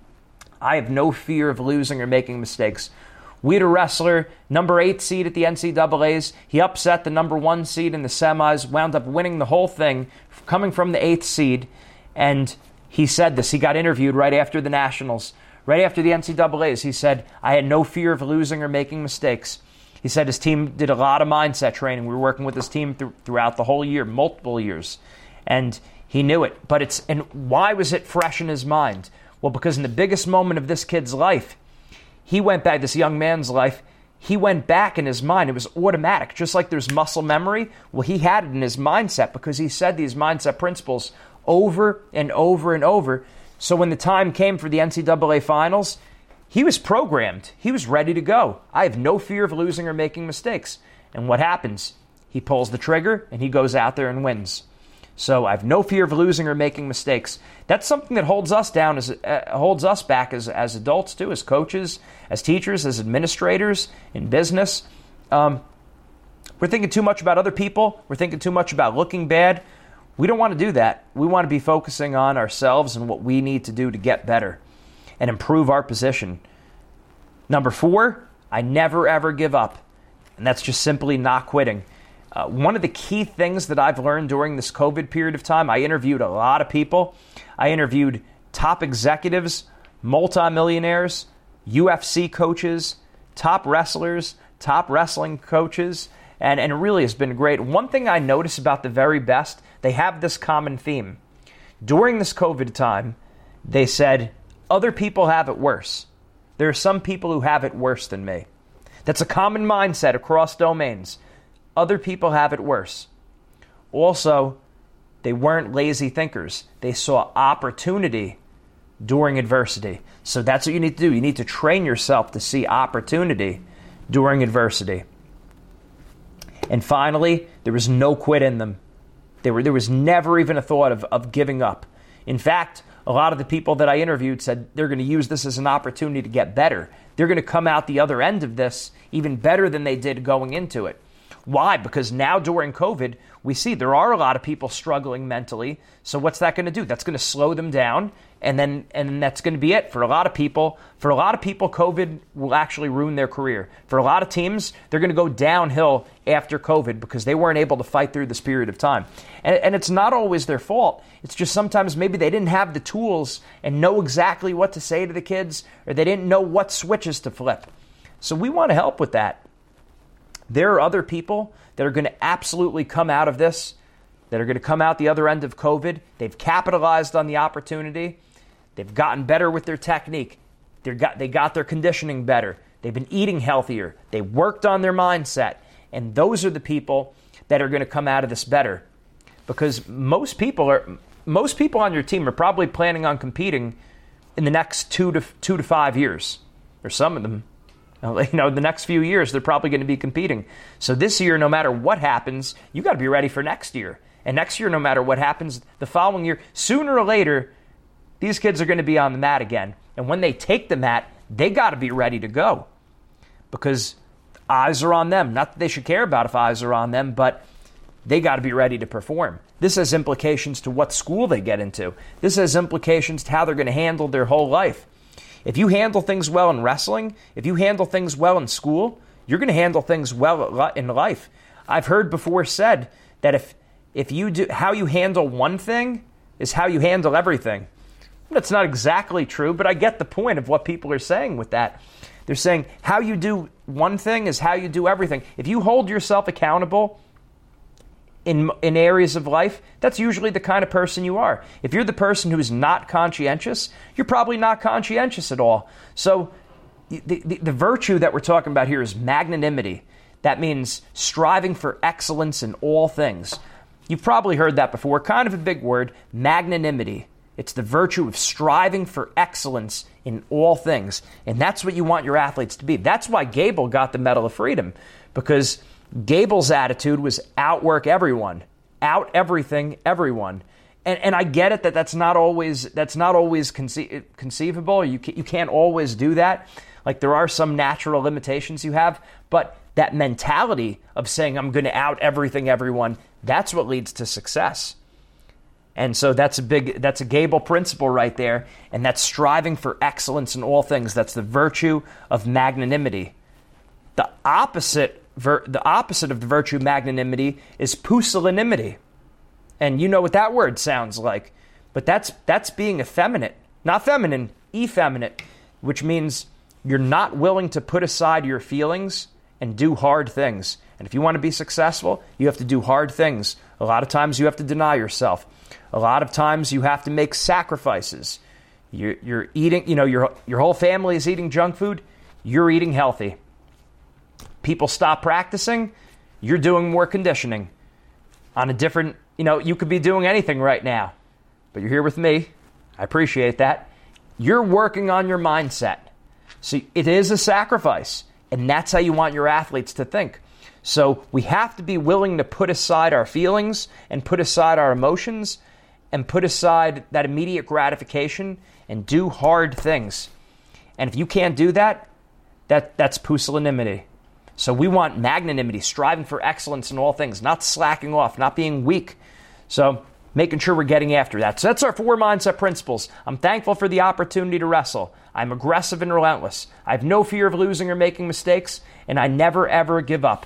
I have no fear of losing or making mistakes. We had a wrestler, number eight seed at the N C double A's. He upset the number one seed in the semis, wound up winning the whole thing, coming from the eighth seed. And he said this. He got interviewed right after the Nationals, right after the N C double A's. He said, I had no fear of losing or making mistakes. He said his team did a lot of mindset training. We were working with his team th- throughout the whole year, multiple years. And he knew it. But it's and why was it fresh in his mind? Well, because in the biggest moment of this kid's life, he went back, this young man's life, he went back in his mind. It was automatic. Just like there's muscle memory, well, he had it in his mindset because he said these mindset principles over and over and over. So when the time came for the N C double A finals, he was programmed. He was ready to go. I have no fear of losing or making mistakes. And what happens? He pulls the trigger and he goes out there and wins. So I have no fear of losing or making mistakes. That's something that holds us down, as uh, holds us back as as adults too, as coaches, as teachers, as administrators in business. Um, we're thinking too much about other people. We're thinking too much about looking bad. We don't want to do that. We want to be focusing on ourselves and what we need to do to get better and improve our position. Number four, I never ever give up, and that's just simply not quitting. Uh, one of the key things that I've learned during this COVID period of time, I interviewed a lot of people. I interviewed top executives, multimillionaires, U F C coaches, top wrestlers, top wrestling coaches, and, and it really has been great. One thing I notice about the very best, they have this common theme. During this COVID time, they said, other people have it worse. There are some people who have it worse than me. That's a common mindset across domains. Other people have it worse. Also, they weren't lazy thinkers. They saw opportunity during adversity. So that's what you need to do. You need to train yourself to see opportunity during adversity. And finally, there was no quit in them. There, were, there was never even a thought of, of giving up. In fact, a lot of the people that I interviewed said they're going to use this as an opportunity to get better. They're going to come out the other end of this even better than they did going into it. Why? Because now during COVID, we see there are a lot of people struggling mentally. So what's that going to do? That's going to slow them down, and then and then that's going to be it for a lot of people. For a lot of people, COVID will actually ruin their career. For a lot of teams, they're going to go downhill after COVID because they weren't able to fight through this period of time. And, and it's not always their fault. It's just sometimes maybe they didn't have the tools and know exactly what to say to the kids, or they didn't know what switches to flip. So we want to help with that. There are other people that are going to absolutely come out of this, that are going to come out the other end of COVID. They've capitalized on the opportunity. They've gotten better with their technique. They got, they got their conditioning better. They've been eating healthier. They worked on their mindset. And those are the people that are going to come out of this better. Because most people are, most people on your team are probably planning on competing in the next two to two to five years, or some of them. You know, the next few years, they're probably going to be competing. So this year, no matter what happens, you got to be ready for next year. And next year, no matter what happens, the following year, sooner or later, these kids are going to be on the mat again. And when they take the mat, they got to be ready to go. Because eyes are on them. Not that they should care about if eyes are on them, but they got to be ready to perform. This has implications to what school they get into. This has implications to how they're going to handle their whole life. If you handle things well in wrestling, if you handle things well in school, you're going to handle things well in life. I've heard before said that if if you do, how you handle one thing is how you handle everything. That's not exactly true, but I get the point of what people are saying with that. They're saying how you do one thing is how you do everything. If you hold yourself accountable in in areas of life, that's usually the kind of person you are. If you're the person who's not conscientious, you're probably not conscientious at all. So the, the, the virtue that we're talking about here is magnanimity. That means striving for excellence in all things. You've probably heard that before, kind of a big word, magnanimity. It's the virtue of striving for excellence in all things. And that's what you want your athletes to be. That's why Gable got the Medal of Freedom, because Gable's attitude was outwork everyone, out everything, everyone. And, and I get it that that's not always that's not always conce- conceivable. You can, you can't always do that. Like, there are some natural limitations you have, but that mentality of saying I'm going to out everything, everyone, that's what leads to success. And so that's a big that's a Gable principle right there, and that's striving for excellence in all things. That's the virtue of magnanimity. The opposite vir- the opposite of the virtue of magnanimity is pusillanimity. And you know what that word sounds like. But that's that's being effeminate. Not feminine, effeminate, which means you're not willing to put aside your feelings and do hard things. And if you want to be successful, you have to do hard things. A lot of times you have to deny yourself. A lot of times you have to make sacrifices. You're, you're eating, you know, your your whole family is eating junk food. You're eating healthy. People stop practicing. You're doing more conditioning on a different. You know, you could be doing anything right now, but you're here with me. I appreciate that. You're working on your mindset. So it is a sacrifice, and that's how you want your athletes to think. So we have to be willing to put aside our feelings and put aside our emotions and put aside that immediate gratification and do hard things. And if you can't do that, that that's pusillanimity. So we want magnanimity, striving for excellence in all things, not slacking off, not being weak. So making sure we're getting after that. So that's our four mindset principles. I'm thankful for the opportunity to wrestle. I'm aggressive and relentless. I have no fear of losing or making mistakes, and I never, ever give up.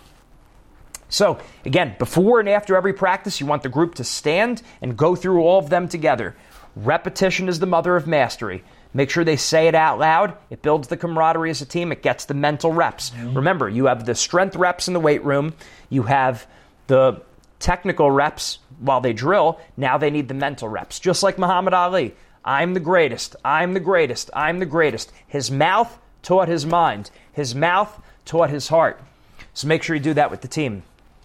So, again, before and after every practice, you want the group to stand and go through all of them together. Repetition is the mother of mastery. Make sure they say it out loud. It builds the camaraderie as a team. It gets the mental reps. Mm-hmm. Remember, you have the strength reps in the weight room. You have the technical reps while they drill. Now they need the mental reps. Just like Muhammad Ali. I'm the greatest. I'm the greatest. I'm the greatest. His mouth taught his mind. His mouth taught his heart. So make sure you do that with the team.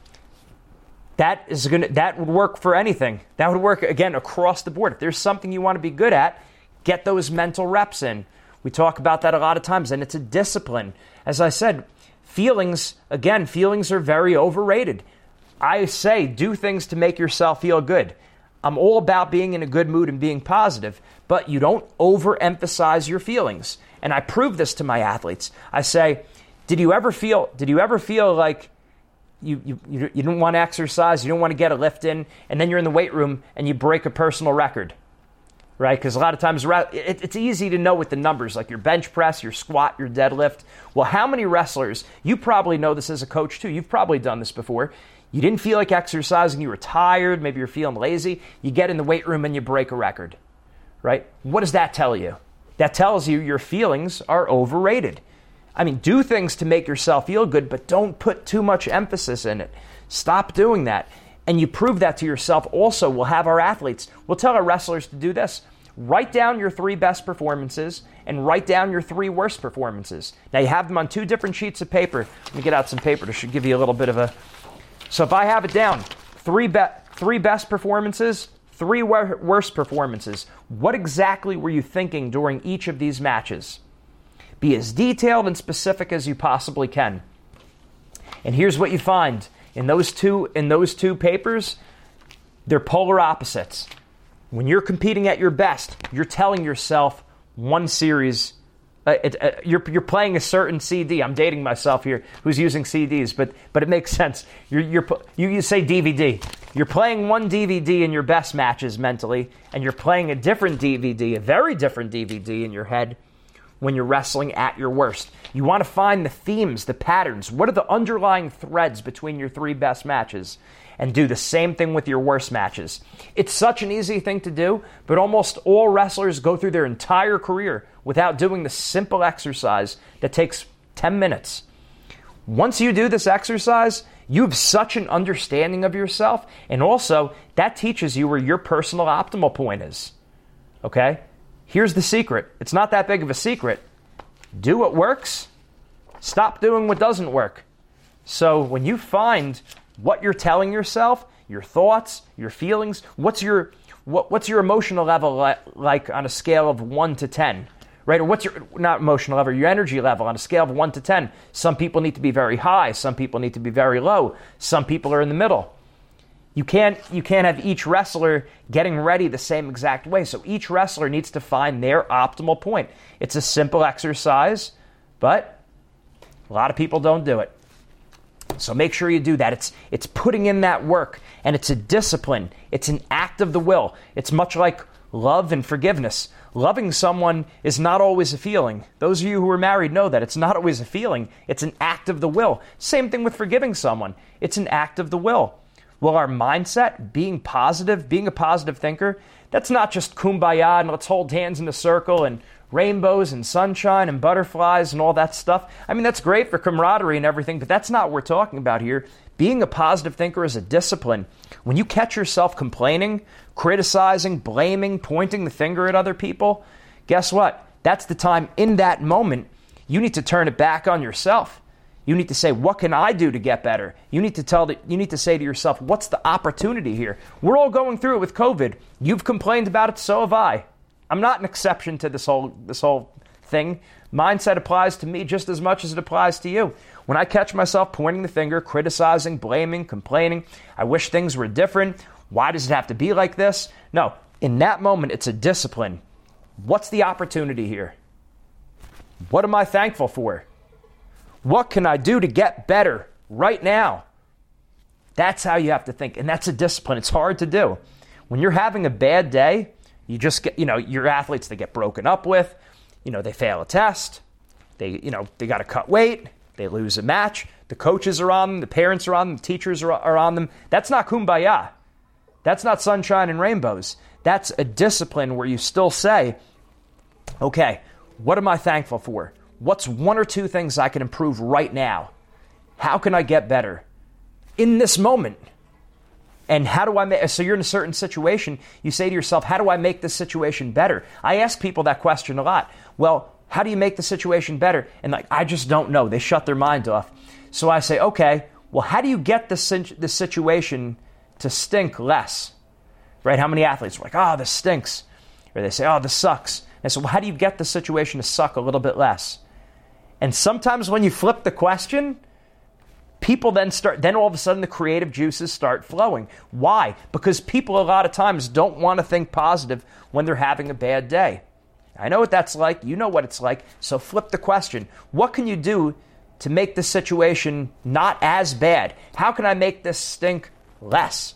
That is going to that would work for anything. That would work, again, across the board. If there's something you want to be good at, get those mental reps in. We talk about that a lot of times, and it's a discipline. As I said, feelings, again, feelings are very overrated. I say do things to make yourself feel good. I'm all about being in a good mood and being positive, but you don't overemphasize your feelings. And I prove this to my athletes. I say, did you ever feel, did you ever feel like You, you you don't want to exercise, you don't want to get a lift in, and then you're in the weight room and you break a personal record, right? Because a lot of times it, it's easy to know with the numbers, like your bench press, your squat, your deadlift. Well, how many wrestlers, you probably know this as a coach too, you've probably done this before, you didn't feel like exercising, you were tired, maybe you're feeling lazy, you get in the weight room and you break a record, right? What does that tell you? That tells you your feelings are overrated. I mean, do things to make yourself feel good, but don't put too much emphasis in it. Stop doing that. And you prove that to yourself also. We'll have our athletes, we'll tell our wrestlers to do this. Write down your three best performances and write down your three worst performances. Now, you have them on two different sheets of paper. Let me get out some paper to give you a little bit of a... So if I have it down, three, be- three best performances, three wor- worst performances, what exactly were you thinking during each of these matches? Be as detailed and specific as you possibly can. And here's what you find. In those two, in those two papers, they're polar opposites. When you're competing at your best, you're telling yourself one series. Uh, it, uh, you're, you're playing a certain C D. I'm dating myself here, who's using C Ds, but but it makes sense. You're, you're, you, you say D V D. You're playing one D V D in your best matches mentally, and you're playing a different D V D, a very different D V D in your head when you're wrestling at your worst. You want to find the themes, the patterns. What are the underlying threads between your three best matches? And do the same thing with your worst matches. It's such an easy thing to do, but almost all wrestlers go through their entire career without doing the simple exercise that takes ten minutes. Once you do this exercise, you have such an understanding of yourself, and also that teaches you where your personal optimal point is. Okay? Here's the secret. It's not that big of a secret. Do what works. Stop doing what doesn't work. So when you find what you're telling yourself, your thoughts, your feelings, what's your what, what's your emotional level li- like on a scale of one to ten, right? Or what's your, not emotional level, your energy level on a scale of one to ten. Some people need to be very high. Some people need to be very low. Some people are in the middle. You can't, you can't have each wrestler getting ready the same exact way. So each wrestler needs to find their optimal point. It's a simple exercise, but a lot of people don't do it. So make sure you do that. It's it's putting in that work, and it's a discipline. It's an act of the will. It's much like love and forgiveness. Loving someone is not always a feeling. Those of you who are married know that. It's not always a feeling. It's an act of the will. Same thing with forgiving someone. It's an act of the will. Well, our mindset, being positive, being a positive thinker, that's not just kumbaya and let's hold hands in a circle and rainbows and sunshine and butterflies and all that stuff. I mean, that's great for camaraderie and everything, but that's not what we're talking about here. Being a positive thinker is a discipline. When you catch yourself complaining, criticizing, blaming, pointing the finger at other people, guess what? That's the time in that moment you need to turn it back on yourself. You need to say, what can I do to get better? You need to tell the, you need to say to yourself, what's the opportunity here? We're all going through it with COVID. You've complained about it, so have I. I'm not an exception to this whole this whole thing. Mindset applies to me just as much as it applies to you. When I catch myself pointing the finger, criticizing, blaming, complaining, I wish things were different. Why does it have to be like this? No, in that moment, it's a discipline. What's the opportunity here? What am I thankful for? What can I do to get better right now? That's how you have to think, and that's a discipline. It's hard to do. When you're having a bad day, you just get, you know, your athletes, they get broken up with, you know, they fail a test, they, you know, they got to cut weight, they lose a match, the coaches are on them, the parents are on them, the teachers are, are on them. That's not kumbaya. That's not sunshine and rainbows. That's a discipline where you still say, okay, what am I thankful for? What's one or two things I can improve right now? How can I get better in this moment? And how do I make, so you're in a certain situation, you say to yourself, how do I make this situation better? I ask people that question a lot. Well, how do you make the situation better? And like, I just don't know. They shut their mind off. So I say, okay, well, how do you get this, this situation to stink less? Right? How many athletes are like, oh, this stinks. Or they say, oh, this sucks. And so well, how do you get the situation to suck a little bit less? And sometimes when you flip the question, people then start, then all of a sudden the creative juices start flowing. Why? Because people a lot of times don't want to think positive when they're having a bad day. I know what that's like. You know what it's like. So flip the question. What can you do to make the situation not as bad? How can I make this stink less?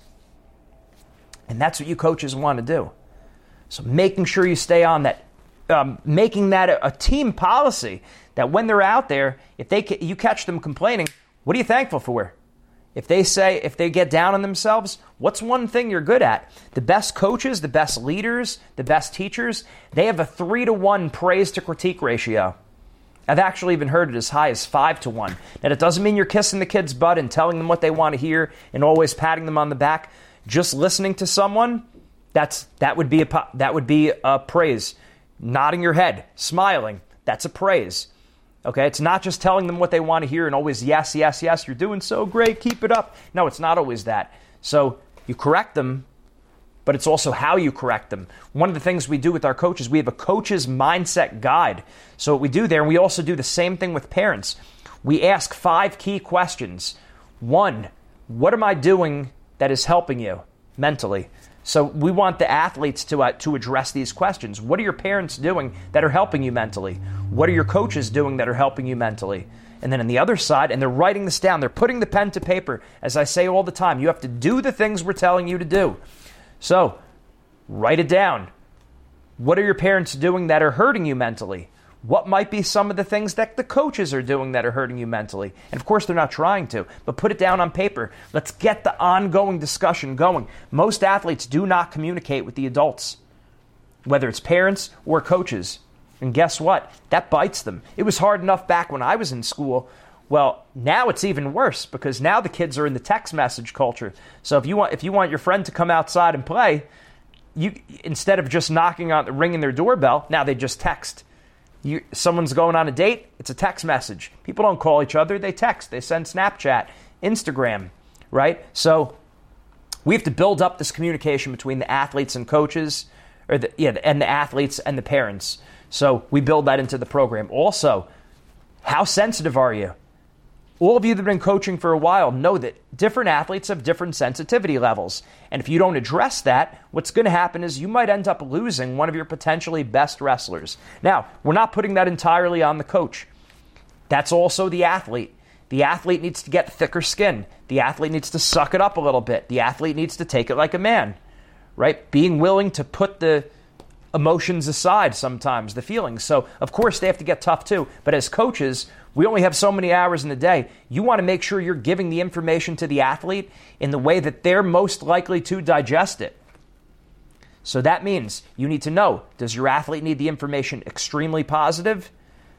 And that's what you coaches want to do. So making sure you stay on that, um, making that a, a team policy that when they're out there, if they you catch them complaining, what are you thankful for? If they say, if they get down on themselves, what's one thing you're good at? The best coaches, the best leaders, the best teachers, they have a three to one praise to critique ratio. I've actually even heard it as high as five to one. Now, that doesn't mean you're kissing the kid's butt and telling them what they want to hear and always patting them on the back. Just listening to someone, that's that would be a that would be a praise. Nodding your head, smiling, that's a praise. Okay, it's not just telling them what they want to hear and always yes, yes, yes, you're doing so great, keep it up. No, it's not always that. So you correct them, but it's also how you correct them. One of the things we do with our coaches, we have a coach's mindset guide. So what we do there, and we also do the same thing with parents. We ask five key questions. One, what am I doing that is helping you mentally? So we want the athletes to uh, to address these questions. What are your parents doing that are helping you mentally? What are your coaches doing that are helping you mentally? And then on the other side, and they're writing this down, they're putting the pen to paper. As I say all the time, you have to do the things we're telling you to do. So write it down. What are your parents doing that are hurting you mentally? What might be some of the things that the coaches are doing that are hurting you mentally? And of course, they're not trying to, but put it down on paper. Let's get the ongoing discussion going. Most athletes do not communicate with the adults, whether it's parents or coaches. And guess what? That bites them. It was hard enough back when I was in school. Well, now it's even worse because now the kids are in the text message culture. So if you want, if you want your friend to come outside and play, you instead of just knocking on, ringing their doorbell, now they just text. You, someone's going on a date, it's a text message. People don't call each other, they text, they send Snapchat, Instagram, right? So we have to build up this communication between the athletes and coaches, or the, yeah, and the athletes and the parents. So we build that into the program. Also, how sensitive are you? All of you that have been coaching for a while know that different athletes have different sensitivity levels. And if you don't address that, what's going to happen is you might end up losing one of your potentially best wrestlers. Now, we're not putting that entirely on the coach. That's also the athlete. The athlete needs to get thicker skin. The athlete needs to suck it up a little bit. The athlete needs to take it like a man, right? Being willing to put the emotions aside sometimes, the feelings. So, of course, they have to get tough too. But as coaches, we only have so many hours in the day. You want to make sure you're giving the information to the athlete in the way that they're most likely to digest it. So that means you need to know, does your athlete need the information extremely positive,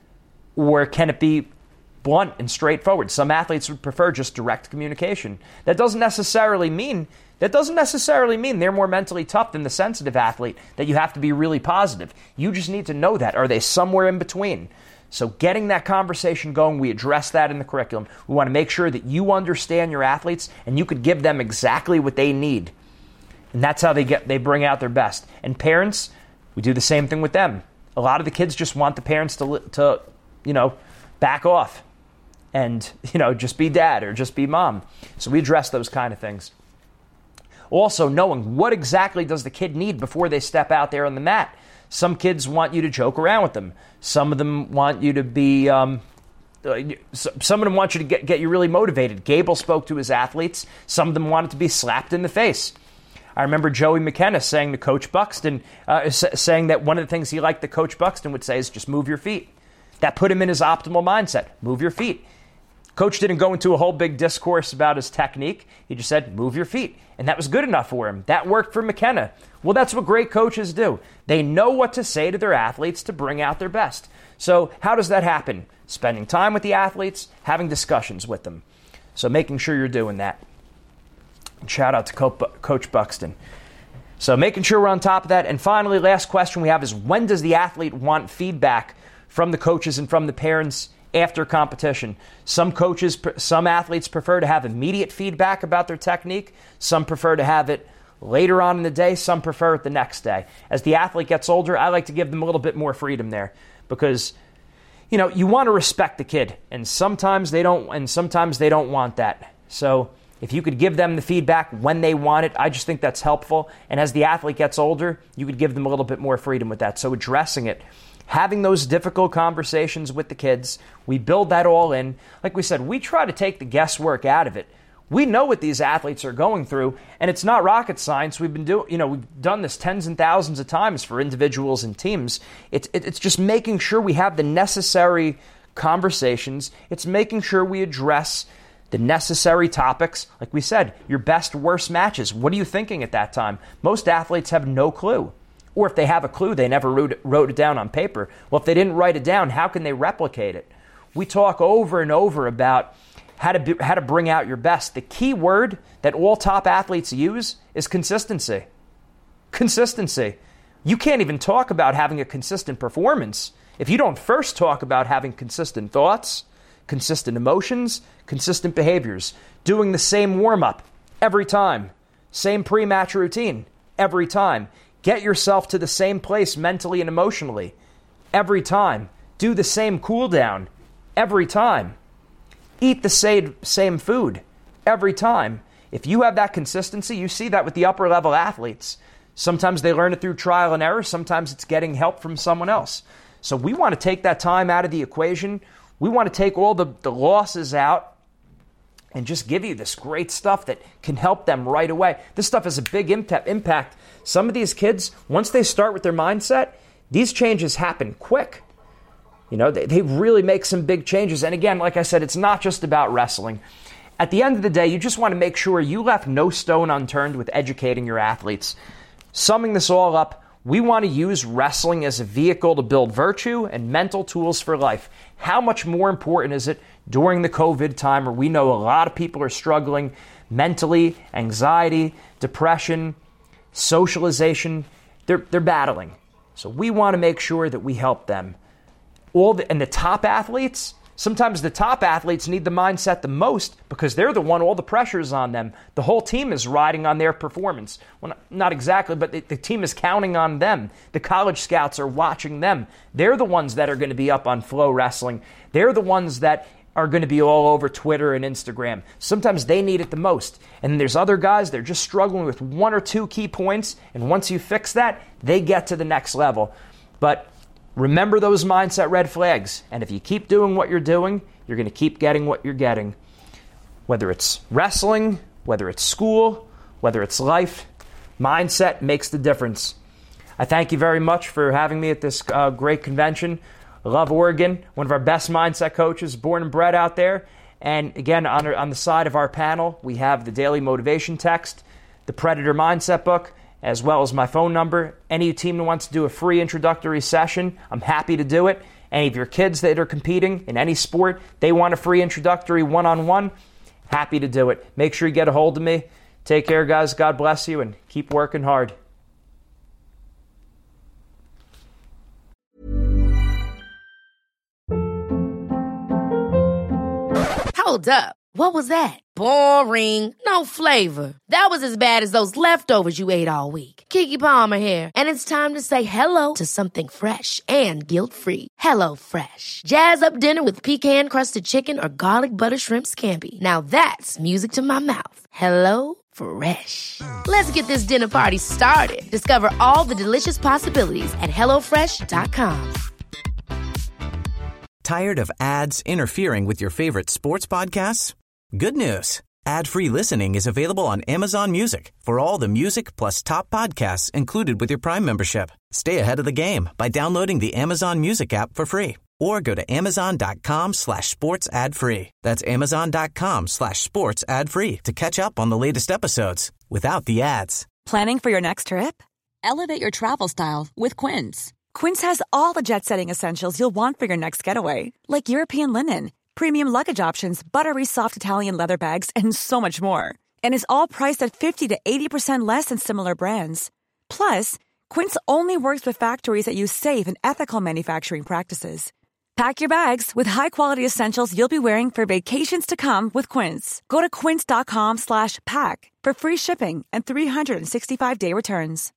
or can it be blunt and straightforward? Some athletes would prefer just direct communication. That doesn't necessarily mean that doesn't necessarily mean they're more mentally tough than the sensitive athlete, that you have to be really positive. You just need to know that. Are they somewhere in between? So getting that conversation going, we address that in the curriculum. We want to make sure that you understand your athletes and you could give them exactly what they need. And that's how they get they bring out their best. And parents, we do the same thing with them. A lot of the kids just want the parents to, to you know, back off and, you know, just be dad or just be mom. So we address those kind of things. Also, knowing what exactly does the kid need before they step out there on the mat. Some kids want you to joke around with them. Some of them want you to be, um, uh, some of them want you to get, get you really motivated. Gable spoke to his athletes. Some of them wanted to be slapped in the face. I remember Joey McKenna saying to Coach Buxton, uh, saying that one of the things he liked that Coach Buxton would say is just move your feet. That put him in his optimal mindset. Move your feet. Coach didn't go into a whole big discourse about his technique. He just said, move your feet. And that was good enough for him. That worked for McKenna. Well, that's what great coaches do. They know what to say to their athletes to bring out their best. So how does that happen? Spending time with the athletes, having discussions with them. So making sure you're doing that. And shout out to Coach Buxton. So making sure we're on top of that. And finally, last question we have is, when does the athlete want feedback from the coaches and from the parents after competition? Some coaches, some athletes prefer to have immediate feedback about their technique. Some prefer to have it later on in the day. Some prefer it the next day. As the athlete gets older, I like to give them a little bit more freedom there, because, you know, you want to respect the kid, and sometimes they don't, and sometimes they don't want that. So if you could give them the feedback when they want it, I just think that's helpful. And as the athlete gets older, you could give them a little bit more freedom with that. So addressing it, having those difficult conversations with the kids, we build that all in. Like we said, we try to take the guesswork out of it. We know what these athletes are going through, and it's not rocket science. We've been doing, you know, we've done this tens and thousands of times for individuals and teams. It's it, it's just making sure we have the necessary conversations. It's making sure we address the necessary topics. Like we said, your best, worst matches. What are you thinking at that time? Most athletes have no clue. Or if they have a clue, they never wrote, wrote it down on paper. Well, if they didn't write it down, how can they replicate it? We talk over and over about how to be, how to bring out your best. The key word that all top athletes use is consistency. Consistency. You can't even talk about having a consistent performance if you don't first talk about having consistent thoughts, consistent emotions, consistent behaviors, doing the same warm-up every time, same pre-match routine every time. Get yourself to the same place mentally and emotionally every time. Do the same cool down every time. Eat the same, same food every time. If you have that consistency, you see that with the upper level athletes. Sometimes they learn it through trial and error. Sometimes it's getting help from someone else. So we want to take that time out of the equation. We want to take all the, the losses out and just give you this great stuff that can help them right away. This stuff has a big impact. impact. Some of these kids, once they start with their mindset, these changes happen quick. You know, they, they really make some big changes. And again, like I said, it's not just about wrestling. At the end of the day, you just want to make sure you left no stone unturned with educating your athletes. Summing this all up, we want to use wrestling as a vehicle to build virtue and mental tools for life. How much more important is it during the COVID time, where we know a lot of people are struggling mentally, anxiety, depression, socialization? They're, they're battling. So we want to make sure that we help them all the, and the top athletes, sometimes the top athletes need the mindset the most because they're the one, all the pressure is on them. The whole team is riding on their performance. Well, not exactly, but the, the team is counting on them. The college scouts are watching them. They're the ones that are going to be up on Flow Wrestling. They're the ones that are going to be all over Twitter and Instagram. Sometimes they need it the most. And then there's other guys, they're just struggling with one or two key points, and once you fix that, they get to the next level. But remember those mindset red flags, and if you keep doing what you're doing, you're going to keep getting what you're getting. Whether it's wrestling, whether it's school, whether it's life, mindset makes the difference. I thank you very much for having me at this uh, great convention. I love Oregon, one of our best mindset coaches, born and bred out there. And again, on, on the side of our panel, we have the Daily Motivation Text, the Predator Mindset book, as well as my phone number. Any team that wants to do a free introductory session, I'm happy to do it. Any of your kids that are competing in any sport, they want a free introductory one-on-one, happy to do it. Make sure you get a hold of me. Take care, guys. God bless you, and keep working hard. Hold up. What was that? Boring. No flavor. That was as bad as those leftovers you ate all week. Keke Palmer here, and it's time to say hello to something fresh and guilt-free. Hello Fresh. Jazz up dinner with pecan-crusted chicken or garlic butter shrimp scampi. Now that's music to my mouth. Hello Fresh. Let's get this dinner party started. Discover all the delicious possibilities at hello fresh dot com. Tired of ads interfering with your favorite sports podcasts? Good news. Ad-free listening is available on Amazon Music for all the music plus top podcasts included with your Prime membership. Stay ahead of the game by downloading the Amazon Music app for free or go to amazon.com slash sports ad free. That's amazon.com slash sports ad free to catch up on the latest episodes without the ads. Planning for your next trip? Elevate your travel style with Quince. Quince has all the jet-setting essentials you'll want for your next getaway, like European linen, premium luggage options, buttery soft Italian leather bags, and so much more. And is all priced at fifty to eighty percent less than similar brands. Plus, Quince only works with factories that use safe and ethical manufacturing practices. Pack your bags with high-quality essentials you'll be wearing for vacations to come with Quince. Go to quince.com slash pack for free shipping and three sixty-five day returns.